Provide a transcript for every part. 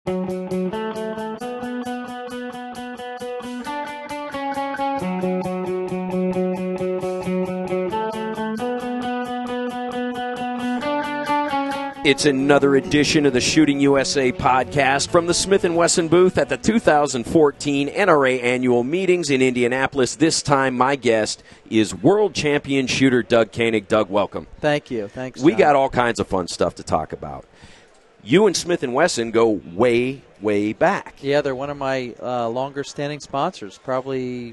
It's another edition of the Shooting USA podcast from the Smith & Wesson booth at the 2014 NRA Annual Meetings in Indianapolis. This time, my guest is world champion shooter Doug Koenig. Doug, welcome. Thank you. Thanks, We John. got all kinds of fun stuff to talk about. You and Smith & Wesson go way, way back. Yeah, they're one of my longer-standing sponsors, probably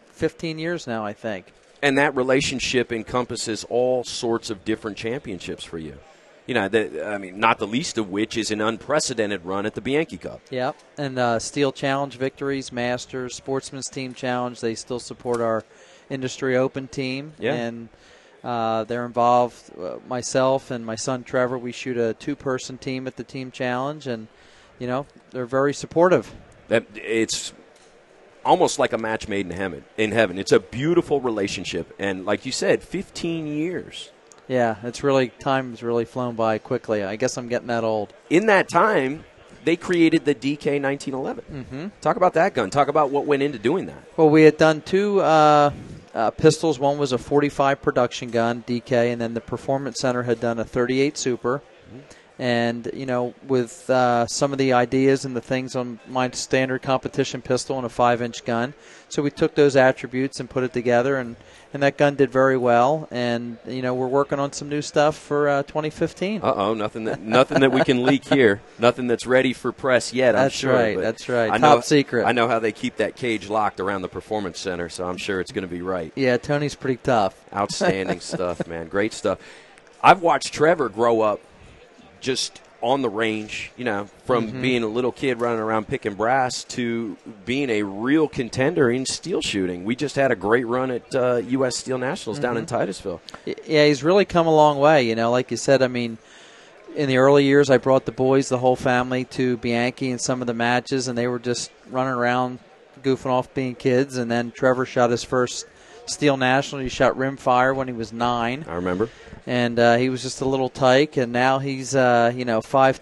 15 years now, I think. And that relationship encompasses all sorts of different championships for you. You know, not the least of which is an unprecedented run at the Bianchi Cup. Yep, and Steel Challenge victories, Masters, Sportsman's Team Challenge. They still support our Industry Open team. Yeah. And they're involved, myself and my son Trevor. We shoot a two-person team at the Team Challenge, and, you know, they're very supportive. It's almost like a match made in heaven. It's a beautiful relationship. And like you said, 15 years. Yeah, time's really flown by quickly. I guess I'm getting that old. In that time, they created the DK 1911. Mm-hmm. Talk about that gun. Talk about what went into doing that. Well, we had done two pistols. One was a 45 production gun, DK, and then the Performance Center had done a 38 Super. Mm-hmm. And, you know, with some of the ideas and the things on my standard competition pistol and a 5-inch gun. So we took those attributes and put it together, and that gun did very well. And, you know, we're working on some new stuff for 2015. Uh-oh, nothing that we can leak here. Nothing that's ready for press yet, I'm sure. That's right. Top secret. I know how they keep that cage locked around the Performance Center, so I'm sure it's going to be right. Yeah, Tony's pretty tough. Outstanding stuff, man. Great stuff. I've watched Trevor grow up just on the range, you know, from being a little kid running around picking brass to being a real contender in steel shooting. We just had a great run at U.S. Steel Nationals down in Titusville. Yeah, he's really come a long way, you know. Like you said, I mean, in the early years I brought the boys, the whole family, to Bianchi in some of the matches, and they were just running around goofing off being kids. And then Trevor shot his first Steel National. He shot rimfire when he was 9. I remember. And he was just a little tyke, and now he's, 5'10",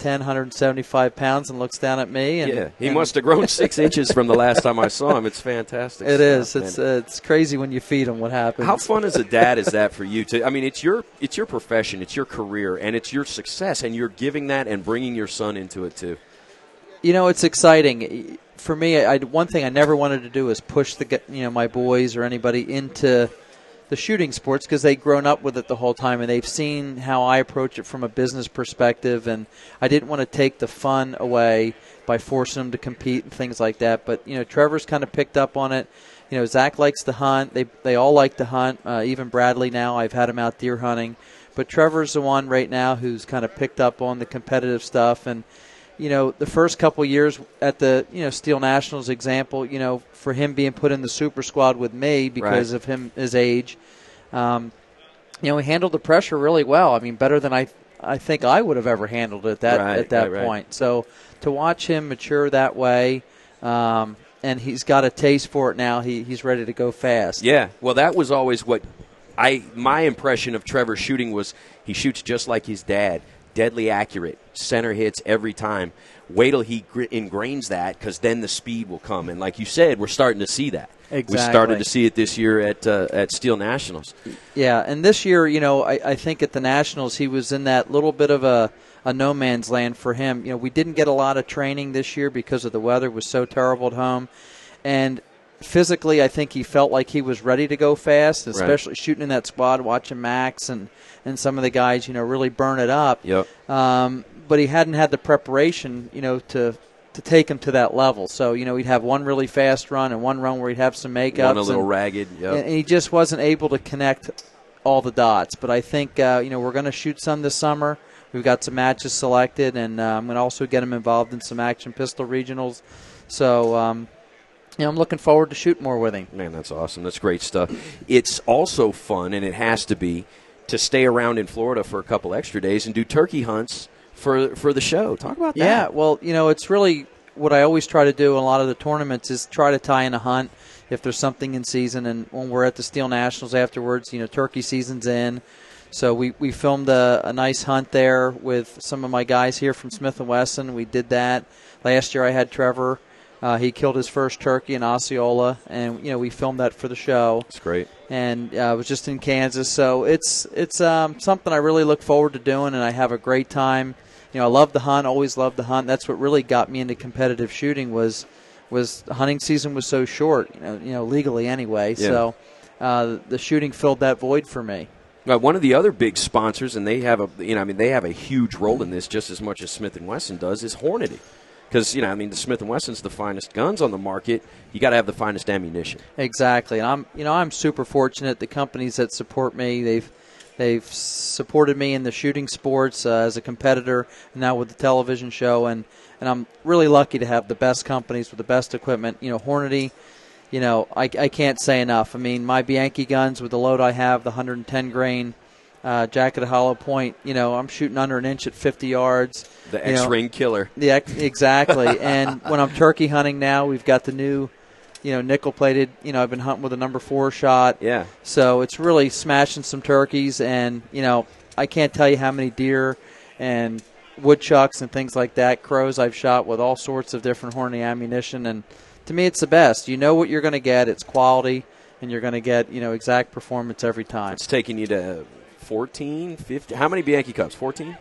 175 pounds, and looks down at me. And, he must have grown 6 inches from the last time I saw him. It's fantastic. It stuff, is. It's crazy when you feed him what happens. How fun as a dad is that for you? I mean, it's your profession, it's your career, and it's your success, and you're giving that and bringing your son into it too. You know, it's exciting. For me, one thing I never wanted to do is push my boys or anybody into the shooting sports, because they've grown up with it the whole time and they've seen how I approach it from a business perspective, and I didn't want to take the fun away by forcing them to compete and things like that. But, you know, Trevor's kind of picked up on it. You know, Zach likes to hunt. They all like to hunt. Even Bradley now, I've had him out deer hunting. But Trevor's the one right now who's kind of picked up on the competitive stuff. And, you know, the first couple years at the, Steel Nationals example, for him being put in the super squad with me because of his age, he handled the pressure really well. I mean, better than I think I would have ever handled it at that point. So to watch him mature that way, and he's got a taste for it now, he's ready to go fast. Yeah, well, that was always my impression of Trevor shooting was he shoots just like his dad. Deadly accurate, center hits every time. Wait till he ingrains that, because then the speed will come. And like you said, we're starting to see that. Exactly. We started to see it this year at Steel Nationals. Yeah, and this year, I think at the Nationals he was in that little bit of a no man's land for him. We didn't get a lot of training this year because of the weather. It was so terrible at home. And physically, I think he felt like he was ready to go fast, especially shooting in that squad, watching Max and some of the guys, really burn it up. Yep. But he hadn't had the preparation, to take him to that level. So, he'd have one really fast run and one run where he'd have some makeups. One a little ragged. Yep. And he just wasn't able to connect all the dots. But I think, we're going to shoot some this summer. We've got some matches selected, and I'm going to also get him involved in some action pistol regionals. So, I'm looking forward to shooting more with him. Man, that's awesome. That's great stuff. It's also fun, and it has to be, to stay around in Florida for a couple extra days and do turkey hunts for the show. Talk about that. Yeah, well, it's really what I always try to do in a lot of the tournaments is try to tie in a hunt if there's something in season. And when we're at the Steel Nationals afterwards, turkey season's in. So we filmed a nice hunt there with some of my guys here from Smith & Wesson. We did that. Last year I had Trevor. He killed his first turkey in Osceola, and we filmed that for the show. It's great. And I was just in Kansas, so it's something I really look forward to doing, and I have a great time. I love the hunt, always loved the hunt. That's what really got me into competitive shooting was the hunting season was so short, legally anyway. Yeah. So the shooting filled that void for me. One of the other big sponsors, and they have a huge role in this just as much as Smith & Wesson does, is Hornady. Because, the Smith & Wesson's the finest guns on the market. You got to have the finest ammunition. Exactly. And I'm super fortunate. The companies that support me, they've supported me in the shooting sports as a competitor, and now with the television show. And I'm really lucky to have the best companies with the best equipment. Hornady, I can't say enough. My Bianchi guns with the load I have, the 110 grain, jacket hollow point, I'm shooting under an inch at 50 yards. The X-Ring killer. Yeah, exactly. And when I'm turkey hunting now, we've got the new, nickel-plated, I've been hunting with a number 4 shot. Yeah. So it's really smashing some turkeys. And, I can't tell you how many deer and woodchucks and things like that, crows I've shot with all sorts of different Hornady ammunition. And to me, it's the best. You know what you're going to get. It's quality, and you're going to get, exact performance every time. It's taking you to 14, 15. How many Bianchi Cups? 14?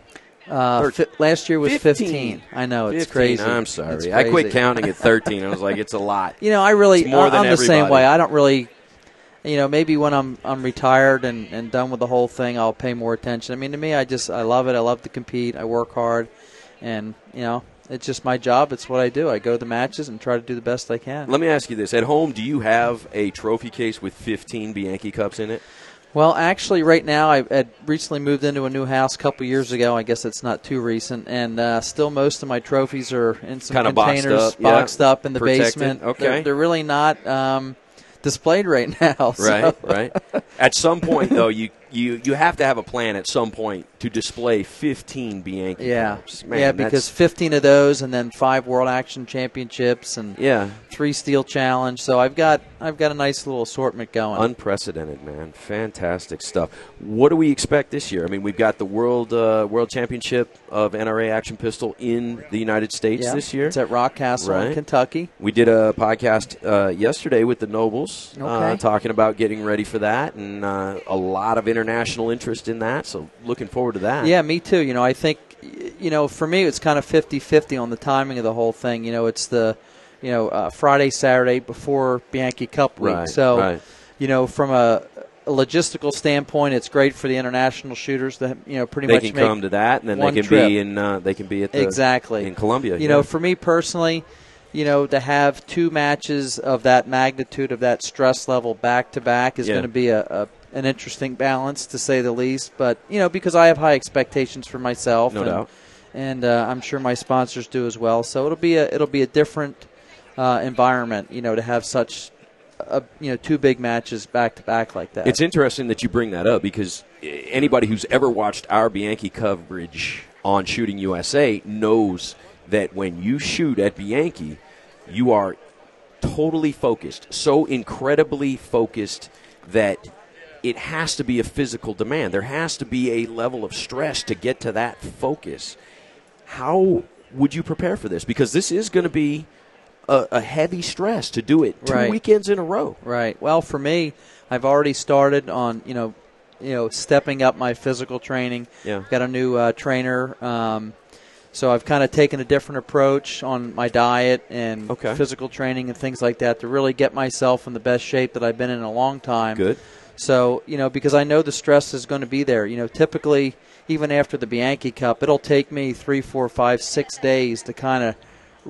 Last year was 15. I know, it's 15. crazy. I'm sorry. It's I quit crazy. counting at 13. I was like, it's a lot. I'm the same way. I don't really, maybe when I'm retired and done with the whole thing, I'll pay more attention. To me, I love it. I love to compete. I work hard. And, it's just my job. It's what I do. I go to the matches and try to do the best I can. Let me ask you this. At home, do you have a trophy case with 15 Bianchi Cups in it? Well, actually, right now, I had recently moved into a new house a couple years ago. I guess it's not too recent. And still most of my trophies are in some kind of containers, boxed up in the protected. basement. Okay. They're really not displayed right now. So. Right. At some point, though, you have to have a plan at some point to display 15 Bianchi Cups. Man, because 15 of those, and then 5 World Action Championships, and 3 Steel Challenge. So I've got a nice little assortment going. Unprecedented, man. Fantastic stuff. What do we expect this year? We've got the World Championship of NRA Action Pistol in the United States this year. It's at Rock Castle in Kentucky. We did a podcast yesterday with the Nobles talking about getting ready for that, and a lot of international interest in that, so looking forward to that. Yeah, me too. I think, for me, it's kind of 50-50 on the timing of the whole thing. It's the, Friday, Saturday before Bianchi Cup week. Right, so, from a logistical standpoint, it's great for the international shooters that, pretty much they can come to that, and then they can be at the, in Columbia. For me personally, to have 2 matches of that magnitude, of that stress level back-to-back is going to be an interesting balance, to say the least. But, because I have high expectations for myself. No doubt. And I'm sure my sponsors do as well. So it'll be a different environment, to have such, 2 big matches back-to-back like that. It's interesting that you bring that up, because anybody who's ever watched our Bianchi coverage on Shooting USA knows that when you shoot at Bianchi, you are totally focused, so incredibly focused that it has to be a physical demand. There has to be a level of stress to get to that focus. How would you prepare for this? Because this is going to be a heavy stress to do it 2 weekends in a row. Right. Well, for me, I've already started on, stepping up my physical training. Yeah. Got a new trainer. So I've kind of taken a different approach on my diet and physical training and things like that to really get myself in the best shape that I've been in a long time. Good. So, because I know the stress is going to be there. Typically, even after the Bianchi Cup, it'll take me 3, 4, 5, 6 days to kind of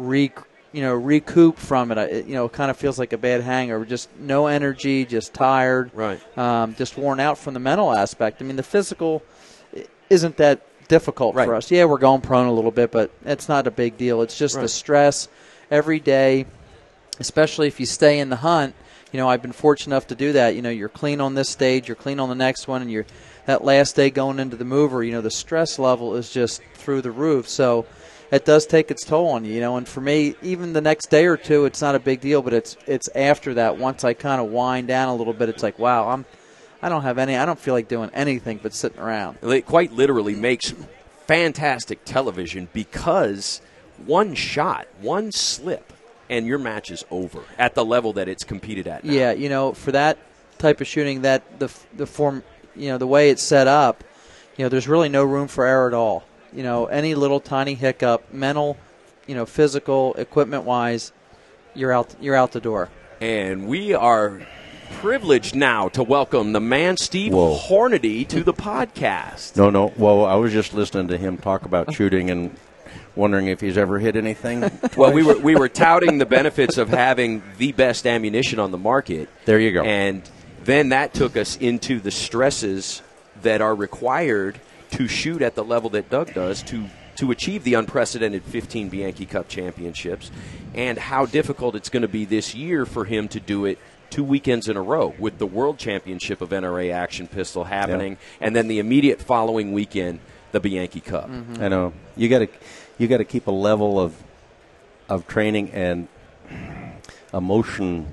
recoup from it. It kind of feels like a bad hangover. Just no energy, just tired. Right. Just worn out from the mental aspect. The physical isn't that difficult for us. Yeah, we're going prone a little bit, but it's not a big deal. It's just the stress every day, especially if you stay in the hunt. I've been fortunate enough to do that. You're clean on this stage, you're clean on the next one, and that last day going into the mover, the stress level is just through the roof. So it does take its toll on you, and for me, even the next day or two, it's not a big deal, but it's after that, once I kind of wind down a little bit, it's like, wow, I don't feel like doing anything but sitting around. It quite literally makes fantastic television because one shot, one slip, and your match is over at the level that it's competed at now. Yeah, for that type of shooting, that the form, the way it's set up, there's really no room for error at all. Any little tiny hiccup, mental, physical, equipment-wise, you're out the door. And we are privileged now to welcome the man Steve Hornady to the podcast. No. Well, I was just listening to him talk about shooting and wondering if he's ever hit anything. Well, we were touting the benefits of having the best ammunition on the market. There you go. And then that took us into the stresses that are required to shoot at the level that Doug does to achieve the unprecedented 15 Bianchi Cup championships, and how difficult it's going to be this year for him to do it 2 weekends in a row with the World Championship of NRA Action Pistol happening, and then the immediate following weekend, the Bianchi Cup. Mm-hmm. I know. You got to keep a level of training and emotional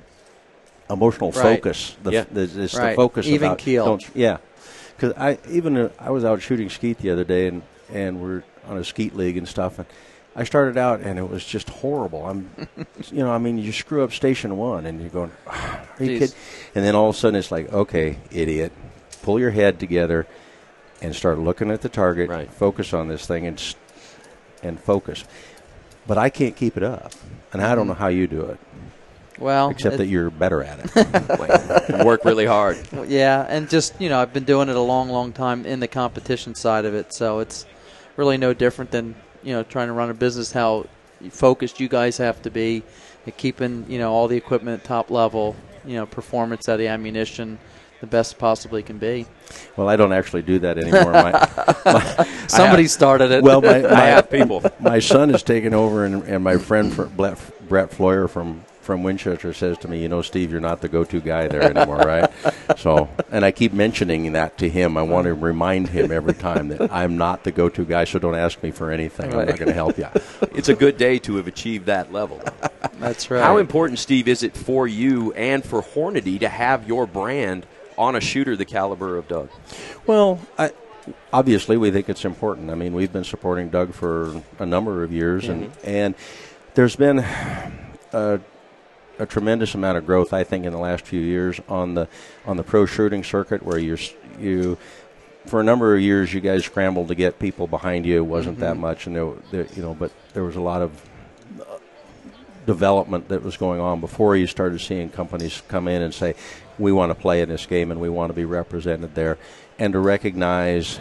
focus. The focus. Even about, keel. Yeah. Because I was out shooting skeet the other day, and we're on a skeet league and stuff, and I started out and it was just horrible. You screw up station one and you're going, are you kidding? And then all of a sudden it's like, okay, idiot, pull your head together and start looking at the target, focus on this thing and focus. But I can't keep it up, and I don't know how you do it. Well, except that you're better at it. Work really hard. Yeah, and just, I've been doing it a long, long time in the competition side of it, so it's really no different than, trying to run a business, how focused you guys have to be, and keeping, all the equipment at top level, performance of the ammunition the best possibly can be. Well, I don't actually do that anymore. Somebody started it. Well, my son has taken over, and my friend Brett Floyer from Winchester says to me, Steve, you're not the go-to guy there anymore, right? So, and I keep mentioning that to him. I want to remind him every time that I'm not the go-to guy, so don't ask me for anything. I'm not going to help you. It's a good day to have achieved that level, though. That's right. How important, Steve, is it for you and for Hornady to have your brand on a shooter the caliber of Doug? Well, obviously we think it's important. I mean, we've been supporting Doug for a number of years, and there's been a tremendous amount of growth, I think, in the last few years on the pro shooting circuit, where you for a number of years you guys scrambled to get people behind you. It wasn't that much, and but there was a lot of development that was going on before you started seeing companies come in and say, we want to play in this game and we want to be represented there, and to recognize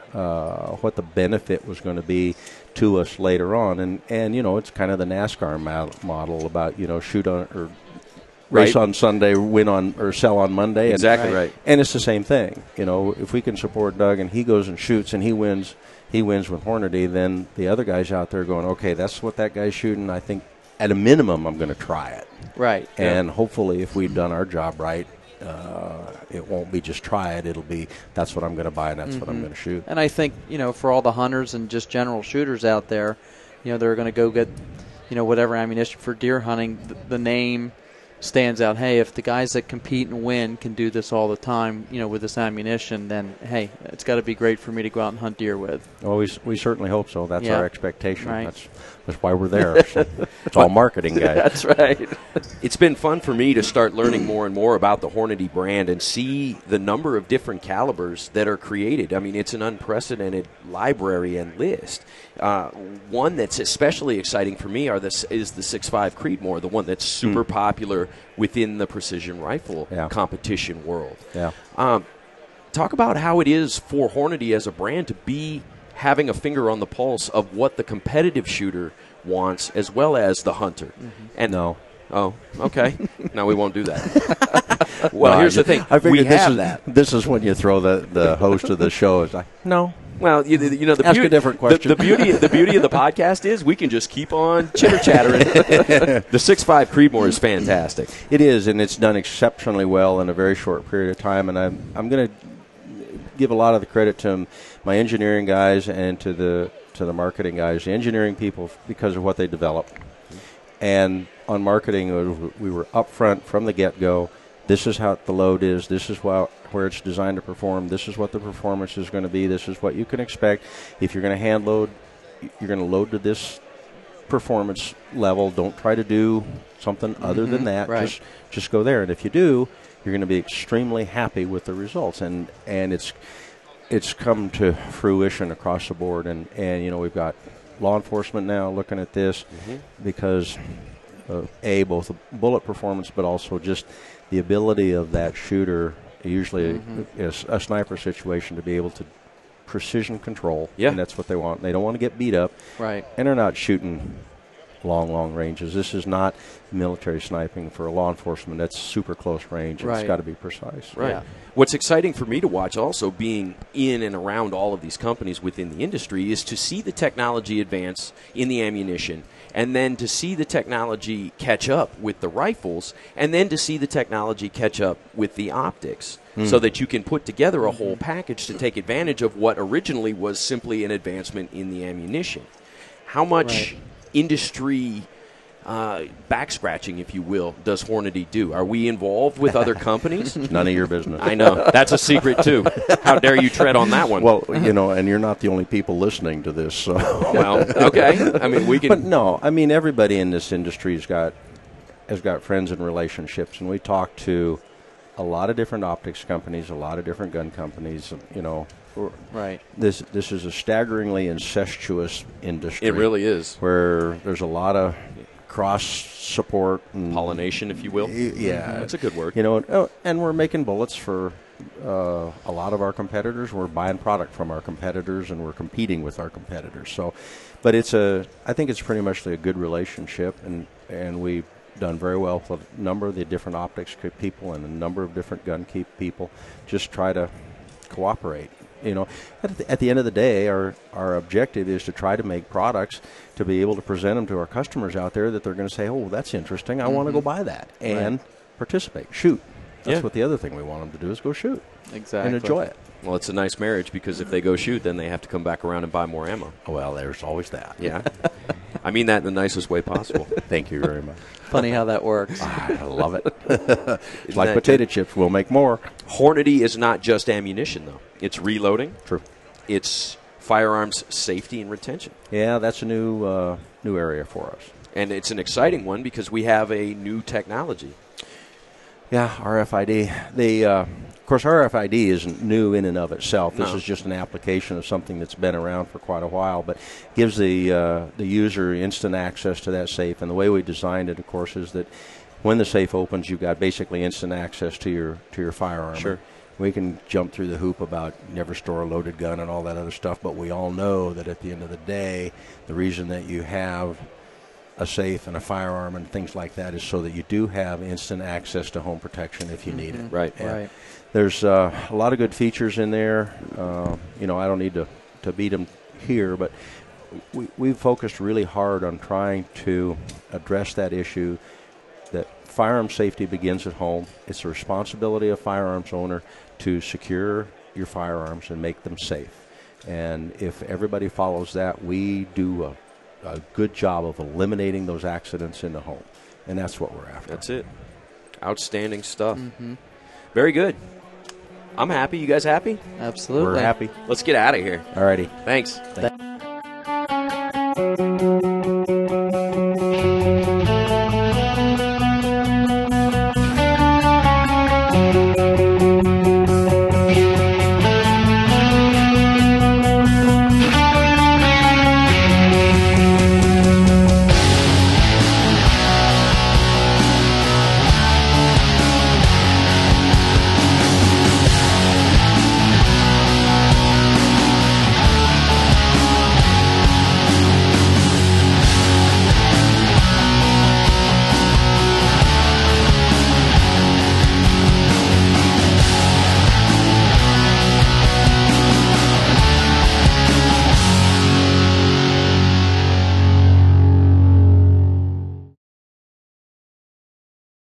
what the benefit was going to be to us later on. And it's kind of the NASCAR model about, shoot on or race on Sunday, win on or sell on Monday. Exactly right. And it's the same thing. If we can support Doug and he goes and shoots and he wins with Hornady, then the other guys out there going, okay, that's what that guy's shooting. I think at a minimum I'm going to try it. Right. And hopefully if we've done our job right, it won't be just try it. It'll be, that's what I'm going to buy and that's what I'm going to shoot. And I think, for all the hunters and just general shooters out there, they're going to go get, whatever ammunition for deer hunting. The name stands out. Hey, if the guys that compete and win can do this all the time, with this ammunition, then, hey, it's got to be great for me to go out and hunt deer with. Well, we certainly hope so. That's our expectation. Right. That's why we're there. So it's all marketing, guys. That's right. It's been fun for me to start learning more and more about the Hornady brand and see the number of different calibers that are created. I mean, it's an unprecedented library and list. One that's especially exciting for me is the 6.5 Creedmoor, the one that's super popular within the precision rifle competition world. Yeah. Talk about how it is for Hornady as a brand to be having a finger on the pulse of what the competitive shooter wants as well as the hunter. And no. Oh, okay. No, we won't do that. Well, here's the thing. I figured that. This is when you throw the host of the show is like, no. Well, the ask a different question. The beauty of the podcast is we can just keep on chitter-chattering. The 6.5 Creedmoor is fantastic. It is, and it's done exceptionally well in a very short period of time. And I'm going to give a lot of the credit to my engineering guys and to the marketing guys. The engineering people, because of what they developed, and on marketing, we were upfront from the get-go. this is how the load is, this is where it's designed to perform, this is what the performance is going to be, this is what you can expect. If you're going to hand load, you're going to load to this performance level. Don't try to do something other than that. Right. Just go there. And if you do, you're going to be extremely happy with the results. And it's come to fruition across the board. And we've got law enforcement now looking at this because both the bullet performance, but also just the ability of that shooter, usually a sniper situation, to be able to precision control. Yeah. And that's what they want. They don't want to get beat up. Right. And they're not shooting long ranges. This is not military sniping for law enforcement. That's super close range. Right. It's got to be precise. Right. Yeah. What's exciting for me to watch also, being in and around all of these companies within the industry, is to see the technology advance in the ammunition, and then to see the technology catch up with the rifles, and then to see the technology catch up with the optics, so that you can put together a whole package to take advantage of what originally was simply an advancement in the ammunition. How much industry back scratching, if you will, does Hornady do? Are we involved with other companies? None of your business. I know. That's a secret, too. How dare you tread on that one? Well, and you're not the only people listening to this. So. Well, okay. I mean, we can. But no, I mean, everybody in this industry has got friends and relationships, and we talk to a lot of different optics companies, a lot of different gun companies. Right. This is a staggeringly incestuous industry. It really is. Where there's a lot of cross support and Pollination, if you will. Yeah, That's a good word. And we're making bullets for a lot of our competitors. We're buying product from our competitors, and we're competing with our competitors. So, but I think it's pretty much a good relationship, and we've done very well with a number of the different optics people and a number of different gun keep people. Just try to cooperate. At the end of the day, our objective is to try to make products to be able to present them to our customers out there that they're going to say, oh, that's interesting. I want to go buy that and participate, shoot. That's what the other thing we want them to do is go shoot. Exactly. And enjoy it. Well, it's a nice marriage, because if they go shoot, then they have to come back around and buy more ammo. Well, there's always that. Yeah. I mean that in the nicest way possible. Thank you very much. Funny how that works. I love it. It's like potato chips. We'll make more. Hornady is not just ammunition, though. It's reloading. True. It's firearms safety and retention. Yeah, that's a new area for us. And it's an exciting one because we have a new technology. Yeah, RFID. Of course, RFID isn't new in and of itself. This is just an application of something that's been around for quite a while, but gives the user instant access to that safe. And the way we designed it, of course, is that when the safe opens, you've got basically instant access to your firearm. Sure. We can jump through the hoop about never store a loaded gun and all that other stuff, but we all know that at the end of the day, the reason that you have a safe and a firearm and things like that is so that you do have instant access to home protection if you need it. Right. And Right. there's a lot of good features in there. I don't need to beat them here, but we've focused really hard on trying to address that issue that firearm safety begins at home. It's the responsibility of firearms owner to secure your firearms and make them safe. And if everybody follows that, we do a good job of eliminating those accidents in the home. And that's what we're after. That's it. Outstanding stuff. Very good. I'm happy. You guys happy? Absolutely. We're happy. Let's get out of here. All righty. Thanks. Thank you.